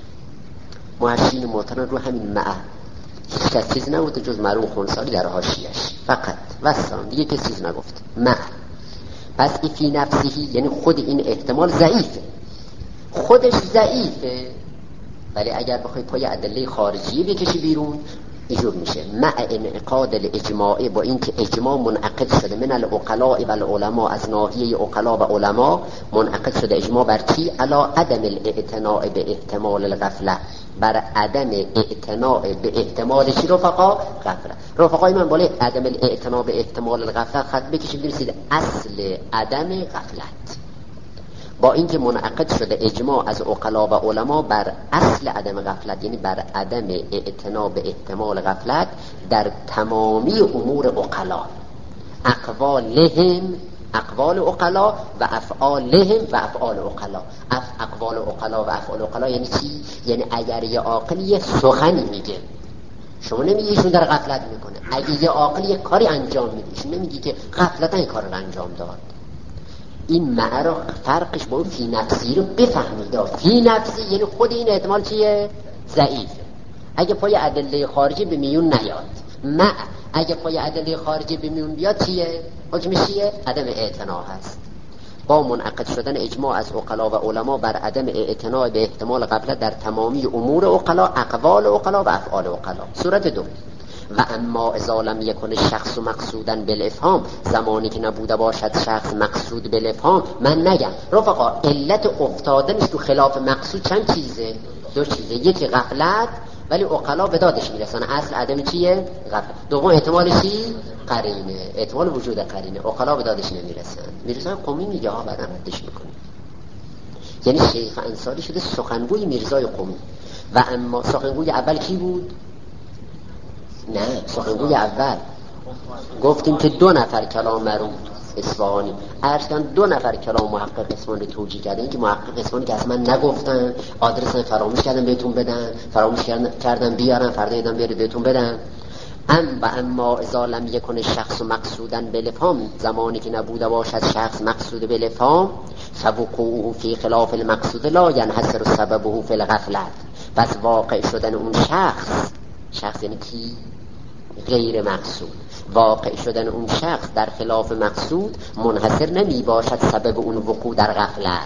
محشین محترم رو همین مع هیچ کس چیز نگفته جز مرحوم خونساری در حاشیه‌اش فقط، وسلام، دیگه کسی چیز نگفت. مع، پس این فی نفسهی یعنی خود این احتمال ضعیفه، خودش ضعیفه، ولی اگر بخوای پای ادله خارجی بکشی بیرون اینجور میشه. مع انعقاد الاجماع، با این که اجماع منعقد شده من العقلاء و العلماء، از ناحیه عقلا و علما منعقد شده اجماع بر چی؟ علا عدم الاعتناء به احتمال الغفله، بر عدم اعتناء به احتمال چی رفقا؟ غفله. رفقای من بالای عدم الاعتناء به احتمال الغفله خط بکشید برسید اصل عدم غفلت، با اینکه منعقد شده اجماع از عقلا و علما بر اصل عدم غفلت، یعنی بر عدم اعتنا به احتمال غفلت در تمامی امور عقلا، اقوالهم، اقوال عقلا و افعالهم و افعال عقلا. اف اقوال عقلا و افعال عقلا یعنی چی؟ یعنی اگر یه عاقل یه سخنی میگه، شما نمیگی ایشون در غفلت میکنه. اگه یه عاقل یه کاری انجام میده، ایشون نمیگی که غفلتا این کار رو انجام داد. این معرا فرقش با اون فی نفسی رو بفهمید. فی نفسی یعنی خود این احتمال چیه؟ ضعیفه. اگه پای ادله خارجی به میون نیاد. مع اگه پای ادله خارجی به میون بیاد چیه؟ حکمش چیه؟ عدم اعتنا هست. با منعقد شدن اجماع از عقلا و علما بر عدم اعتنا به احتمال غفلت در تمامی امور عقلا، اقوال عقلا و افعال عقلا. صورت دو، و اما اذا لم یکن شخص مقصودا بالافهام، زمانی که نبوده باشد شخص مقصود بالافهام. من نگم رفقا علت افتادنش تو خلاف مقصود چند چیزه؟ دو چیزه، یکی غفلت، ولی عقلا به دادش میرسن. اصل عدم چیه؟ غفلت. دوم احتمال چی؟ قرینه، احتمال وجود قرینه. عقلا به دادش نمیرسن. میرزای قمی میگه ها بعد ردش میکنه. یعنی شیخ انصاری شده سخنگوی میرزای قمی. و اما سخنگوی اول کی بود؟ نه سخنگوی اول گفتیم که دو نفر کلام مرحوم اصفهانی عرض کردن، دو نفر کلام محقق اصفهانی توجیه کردن که محقق اصفهانی که اصلا نگفتن، آدرس فراموش کردن بهتون بدن، فراموش کردن بیارن، فردا دیدن بیارید بهتون بدن. ام و اما اذا لم یکن شخص مقصودا بالافهام، زمانی که نبوده باشد شخص مقصود بالافهام، فوقوعه فی خلاف المقصود لا ینحصر سببه فی الغفلت. پس واقع شدن اون شخص، شخص یعنی کی؟ غیر مقصود. واقع شدن اون شخص در خلاف مقصود منحصر نمی باشد سبب اون وقوع در غفلت،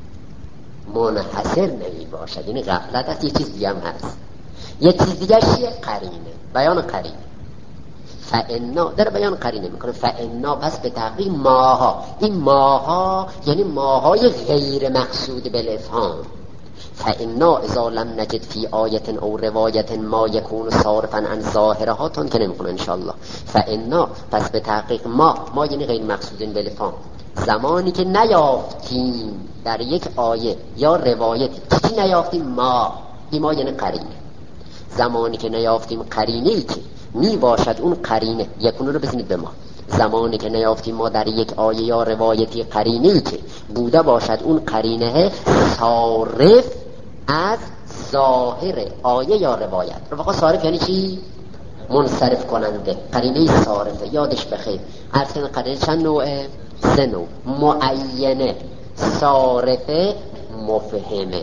منحصر نمی باشد. یعنی غفلت هست، یه چیز دیگه هم هست. یه چیز دیگه چیه؟ قرینه، بیان قرینه. فانا در بیان قرینه میکنه. فانا پس به تحقیق ماها، این ماها یعنی ماهای غیر مقصود بالافهام. فانا اذا لم نجد فی آیت او روایت ما یکون صارفا عن ظاهرها، تون که نمیکنه انشاءالله. فانا پس به تحقیق ما، ما یعنی غیر مقصودین بالافهام، زمانی که نیافتیم در یک آیه یا روایتی، چی نیافتیم؟ ما، این ما یعنی قرینه. زمانی که نیافتیم قرینه‌ای که می باشد اون قرینه، یکون رو بزنید به ما، زمانی که نیافتیم ما در یک آیه یا روایتی قرینه‌ای که بوده باشد اون قرینه صارف از ظاهر آیه یا روایت. رفقا صارف یعنی چی؟ منصرف کننده. قرینه صارفه یادش بخیر. عرض کنن قرینه چند نوعه؟ سه نوع: معینه، صارفه، مفهمه.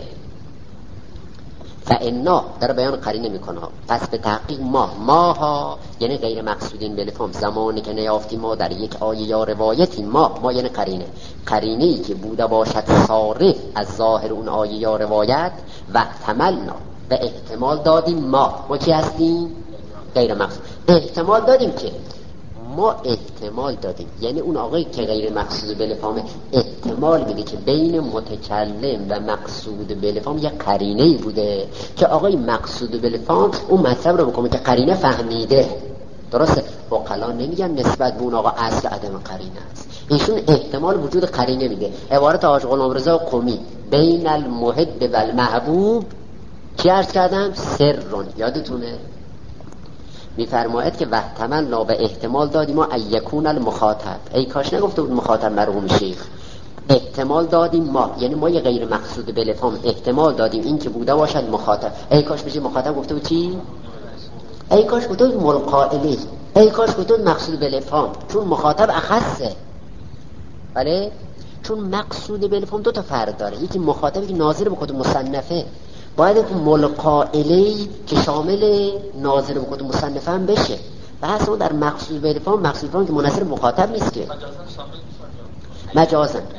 فانا در بیان قرینه میکنه. پس به تحقیق ما، ماها یعنی غیر مقصودین بالافهام، زمانی که نیافتیم ما در یک آیه یا روایتی، ما ما یعنی قرینه، قرینه‌ای که بوده باشد صارف از ظاهر اون آیه یا روایت، و احتملنا و احتمال دادیم ما، ما چی هستیم؟ غیر مقصود. احتمال دادیم که ما احتمال دادیم، یعنی اون آقایی که غیر مقصود بالافهام احتمال میده که بین متکلم و مقصود بالافهام یه قرینه‌ای بوده که آقای مقصود بالافهام اون مطلب رو بکنه که قرینه فهمیده. درسته؟ عقلا نمیگن نسبت به اون آقا اصل عدم قرینه است، ایشون احتمال وجود قرینه میده. عبارت حاج غلامرضا قمی بین المحب و المحبوب چی عرض کردم؟ سرون، یادتونه؟ میفرماید که واحتملنا و احتمال دادیم ما ایکون المخاطب، ای کاش نگفته بود مخاطب مرحوم شیخ، احتمال دادیم ما، یعنی ما یه غیر مقصود بالافهام احتمال دادیم این که بوده باشد مخاطب. ای کاش بشه مخاطب گفته بود چی؟ ای کاش گفته بود ملقائلی، ای کاش گفته بود مقصود بالافهام، چون مخاطب اخصه. بله؟ چون مقصود بالافهام دو تا فرق داره، یکی مخاطبی که ناظر به خود مصنفه، باید که ملقائلی که شامل ناظر به خود مصنفه هم بشه. و اصلا در مقصود بالافهام، مقصود بالافهام که منحصر مخاطب نیست که مجازن.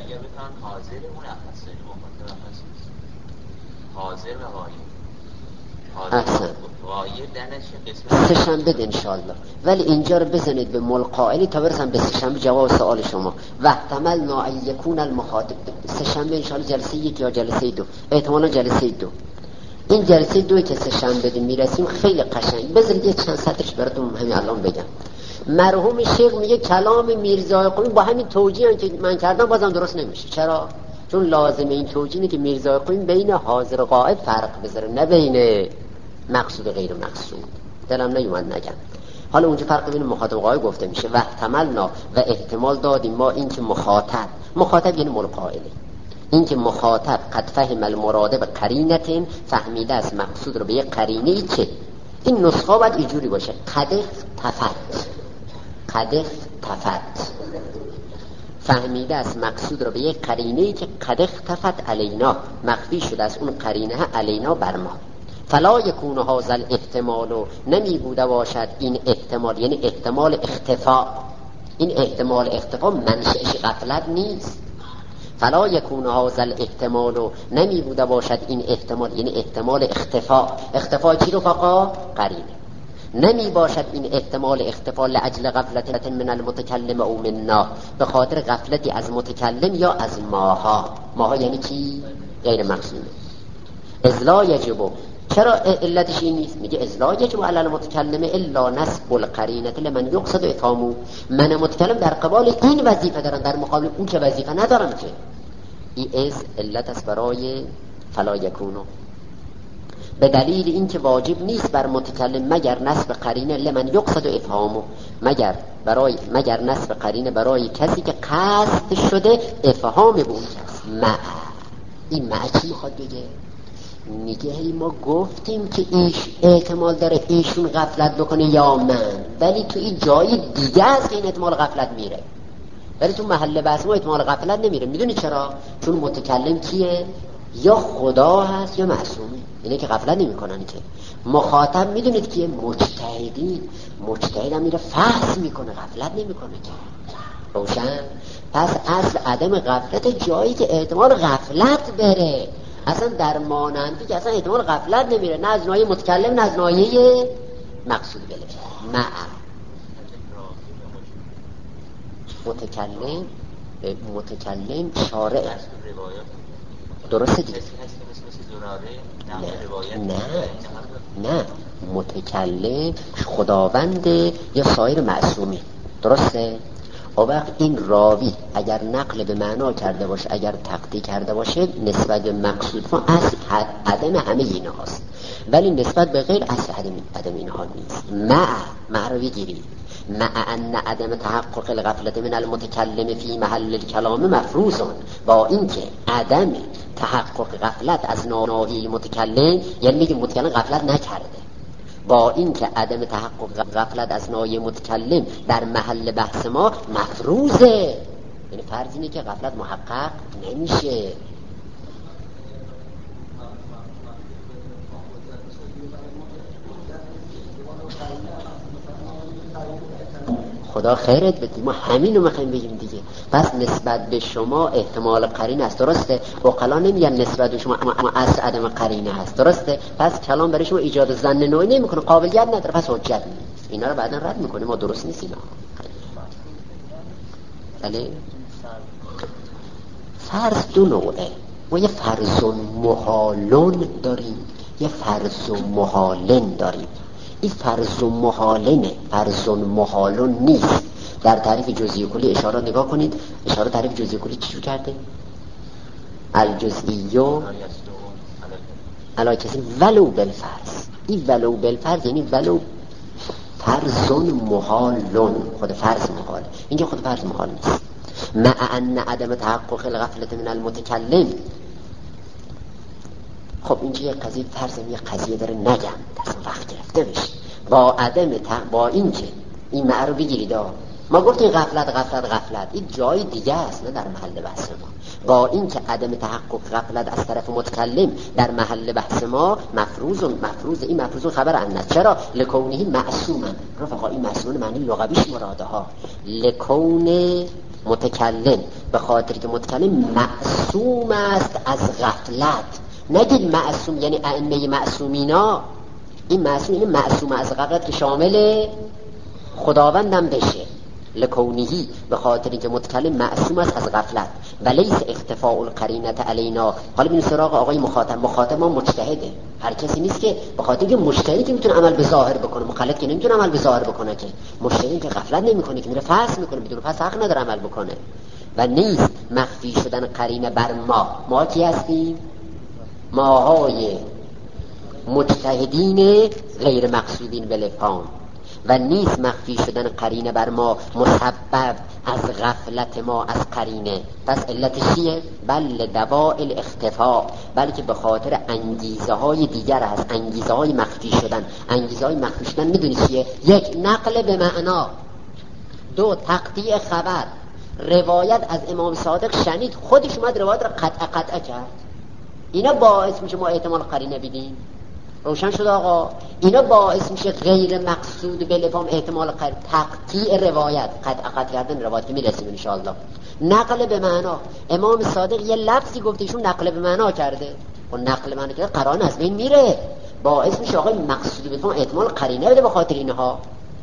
احسن سه شنبه انشالله، ولی اینجا رو بزنید به ملقائلی تا برسن به سه شنبه جواب سوال شما. و احتمال نا یکون المخاطب، سه شنبه انشالله جلسه یک یا جلسه دو، احتمالا جلسه دو. این جلسه دوی که سه شنبه میرسیم خیلی قشنگ، بذارید یه چند سطرش براتون همین الان بگم. مرحوم شیخ میگه کلام میرزای قمی با همین توجیه که من کردم بازم درست نمیشه. چرا؟ چون لازمه این توجیه که میرزای قمی بین حاضر و غائب فرق بذاره، نه بین مقصود و غیر مقصود. دلم نیومد نگم. حالا اونجا فرق بین مخاطب و غائب گفته میشه. و احتملنا و احتمال دادیم ما این که مخاطب، مخاطب یعنی ملقائلی، این که مخاطب قد فهم المراده به قرینتین، فهمیده از مقصود رو به یک قرینه‌ای که این نسخه باید اینجوری باشه: قد تفت، قد تفت، فهمیده از مقصود رو به یک قرینه‌ای که قد تفت علینا، مخفی شده از اون قرینه علینا بر ما. فلا یکون هذا الاحتمال، نمی بوده باشد این احتمال، یعنی احتمال اختفاء، این احتمال اختفاء منشأش غفلت نیست. فلا یکون هذا الاحتمال، نمی بوده باشد این احتمال، یعنی احتمال اختفاء. اختفاء چی رو فقط؟ قرینه. نمی باشد این احتمال اختفا لأجل غفلت من المتکلم او منا، به خاطر غفلتی از متکلم یا از ماها. ماها یعنی چی؟ غیر مقصوده. ازلا یجب، چرا علتش این نیست؟ میگه ازلا یجب علی المتکلم الا نسب القرینه لمن یقصد افهامه. من متکلم در قبال این وظیفه دارم، در مقابل اون که وظیفه ندارم که. این از علت است برای فلا یکونو، به دلیل اینکه واجب نیست بر متکلم مگر نسب قرینه لمن یقصد افهامه، مگر برای مگر نسب قرینه برای کسی که قصد شده افهام به اون کس. مع این مع چی میخواد بگه؟ میگه هی ما گفتیم که ایش احتمال داره ایشون غفلت بکنه یا من، ولی تو این جای دیگه است که این احتمال غفلت میره، ولی تو محل بحث ما احتمال غفلت نمیره. میدونی چرا؟ چون متکلم کیه؟ یا خدا هست یا معصومه، اینه که غفلت نمیکنن. که مخاطب میدونید کیه؟ مجتهدین. مجتهد هم میره فحص میکنه، غفلت نمیکنه که. روشن؟ پس اصل عدم غفلت جایی که احتمال غفلت بره، اصلا در مانندی که اصلا احتمال غفلت نمیره، نه از ناحیه متکلم نه از ناحیه مقصود بله. مع متکلم متکلم شارع درسته دیگه؟ نه نه نه متکلم خداوند یا سایر معصومی، درسته؟ او وقت این راوی اگر نقل به معنا کرده باشه، اگر تقطیع کرده باشه، نسبت به مقصود فا اصل عدم همه اینه هاست، ولی نسبت به غیر اصل عدم, عدم اینها نیست. مع معروی گیری مع ان عدم تحقق الغفلت من المتکلم فی محل الکلام مفروضون، با اینکه عدم تحقق غفلت از ناحیه متکلم، یعنی میگه متکلم غفلت نکرده، با اینکه عدم تحقق غفلت از ناحیه متکلم در محل بحث ما مفروضه، یعنی فرض اینه که غفلت محقق نمیشه. خدا خیرت بده، ما همین رو میخوایم بگیم دیگه. پس نسبت به شما احتمال قرینه است، درسته؟ عقلا نمیگن نسبت به شما اما اصل عدم قرینه هست، درسته؟ پس کلام برای شما ایجاد ظن نوعی نمیکنه، قابلیت نداره، پس حجت نیست. اینا رو بعدا رد میکنه، ما درست نیست اینا. بله فرض دو نوعه، ما یه فرض محالون داریم، یه فرض محالن داریم. این فرض محالنه، فرض محالون نیست. در تعریف جزئی کلی اشاره نگاه کنید، اشاره تعریف جزئی کلی چی کرده؟ الجزئیو علی کسی ولو بالفرض. این ولو بالفرض یعنی ولو فرض محالون، خود فرض محال، اینجا خود فرض محال نیست. مع ان عدم تحقق الغفلت من المتکلم. خب اینجا یک قضیه فرض، یک قضیه داره نگم دست وقت گرفته بشه. با عدم ت... با اینکه این معرو بگیرید، ما گفتیم غفلت غفلت غفلت این جای دیگه است، نه در محل بحث ما. با اینکه عدم تحقق غفلت از طرف متکلم در محل بحث ما مفروض مفروض این مفروض خبر ان، چرا؟ لکونه معصوما. رفقا این معصوم معنی لغویش مراده ها لکون متکلم، به خاطر که متکلم معصوم است از غفلت. نگید معصوم یعنی ائمه معصومینا، این معصوم یعنی معصوم از غفلت که شامل خداوندم بشه. لکونهی به خاطر که متکلم معصوم است از غفلت. ولیس اختفاء القرینه علینا. حالا ببین سراغ آقای مخاطب. مخاطب ما مجتهده، هر کسی نیست که به خاطر که مجتهدی که میتونه عمل به ظاهر بکنه، مخالف که نمیتونه عمل به ظاهر بکنه، که مجتهدی که غفلت نمیکنه، که میره فحص میکنه، بدون فحص حق نداره عمل بکنه. و نیست مخفی شدن قرینه بر ما. ما کی هستیم؟ ماهای مجتهدین غیر مقصودین بالافهام. و نیست مخفی شدن قرینه بر ما مسبب از غفلت ما از قرینه. پس علت چیه؟ بل دوائل اختفاء، بلکه به خاطر انگیزه های دیگر هست، انگیزه های مخفی شدن. انگیزه های مخفی شدن میدونی چیه؟ یک، نقل به معنا. دو، تقطیع خبر. روایت از امام صادق شنید، خودش اومد روایت را قطع قطع کرد. اینا باعث میشه ما احتمال قرینه بدیم. روشن شد آقا؟ اینا باعث میشه غیر مقصود بالافهام احتمال قرینه. تقطیع روایت، قطع قطع کردن روایت که میرسیم ان شاء الله. نقل به معنا. امام صادق یه لفظی گفته، ایشون نقل به معنا کرده. و نقل به معنا کرده قرائن از بین میره. باعث میشه آقای مقصود بفهم احتمال قرینه بده به خاطر اینها.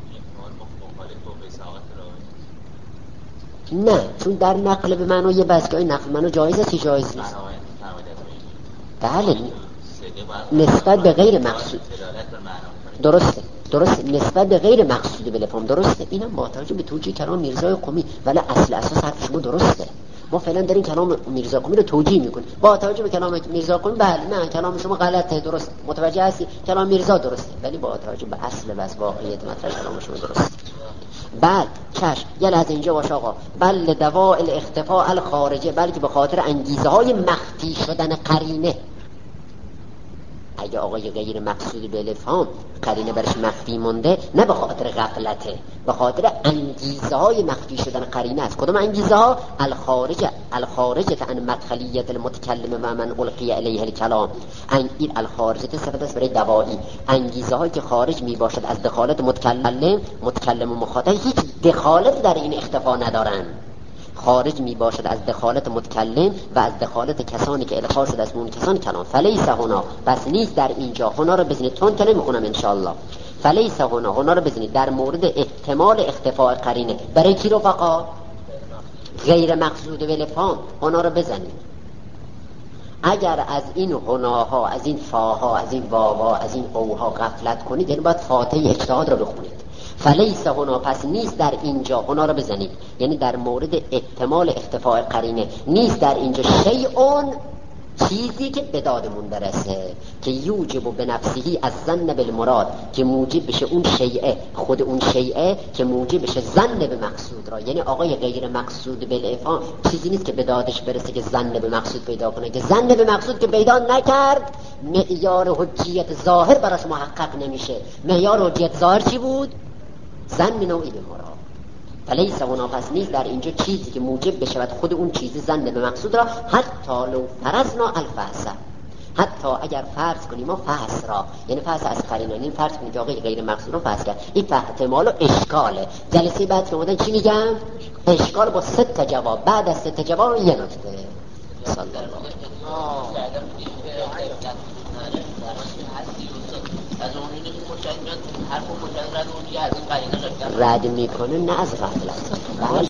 نه، چون در نقل به معنای بس که نقل منو جایز است، جایز نیست. بله، نسبت به غیر مقصود درسته، درست، نسبت به غیر مقصود بلفام درسته. اینم با توجه به توجیه کلام میرزای قمی، ولی اصل اساس حرف شما درسته. ما فعلا داریم کلام میرزا قمی رو توجیه میکنیم با توجه به کلام میرزا قمی. بله، نه کلام شما غلطه، درست، متوجه هستی کلام میرزا درسته، ولی با توجه به اصل و واقعیت مطلب کلام شما درسته. بله چشم، یه لحظه اینجا باش آقا. بل دواء الاختفاء الخارجه، بلکه به خاطر انگیزه های مخفی شدن قرینه. اگه آقای غیر مقصود به الافهام قرینه برش مخفی مونده، نه به خاطر غفلته، به خاطر انگیزه های مخفی شدن قرینه است. کدوم انگیزه ها؟ الخارجه، الخارجه عن مدخلیت المتکلم و من القی الیه الکلام. این الخارجه صفت است برای دوایی، انگیزه هایی که خارج می باشد از دخالت متکلم، متکلم و مخاطب هیچ دخالت در این اختفا ندارن. خارج می باشد از دخالت متکلم و از دخالت کسانی که القا شده از اون کسان کلام. فلیس هنا، پس نیست در اینجا. هنا رو بزنید، تون کلمه میخونم انشاءالله. فلیس هنا، هنا رو بزنید در مورد احتمال اختفاء قرینه. برای کی رفقا؟ غیر مقصود بالافهام. هنا رو بزنید. اگر از این هناها، از این فاها، از این واوا، از این اوها غفلت کنید، یعنی باید فاتحه اجتهاد رو بخونید. فلیس هنا، پس نیست در اینجا. هنا رو بزنید، یعنی در مورد احتمال اختفاء قرینه نیست در اینجا شیئون، چیزی که به دادمون برسه، که یوجب به نفسهی از ظن بالمراد، که موجب بشه اون شیئه، خود اون شیئه که موجب بشه ظن به مقصود را. یعنی آقای غیر مقصود بالافهام چیزی نیست که به دادش برسه که ظن به مقصود پیدا کنه، که ظن به مقصود که پیدا نکرد معیار حجیت ظاهر براش محقق نمیشه. معیار حجیت ظاهر چی بود؟ ظن نوعی به مراد. فلیس هنا، پس نیست در اینجا چیزی که موجب بشود خود اون چیزی ظن به مقصود را. حتی لو فرضنا الفحص، حتی اگر فرض کنیم ما فحص را، یعنی فحص از قرینه، این فرض کنیم که آقای غیر مقصود رو فحص کرد، این احتمال و اشکاله. جلسه بعد که اومدن چی میگم؟ اشکال با سه تا جواب. بعد از سه تا جواب یه نکته صلی الله رد میکنه، نه از غفلت.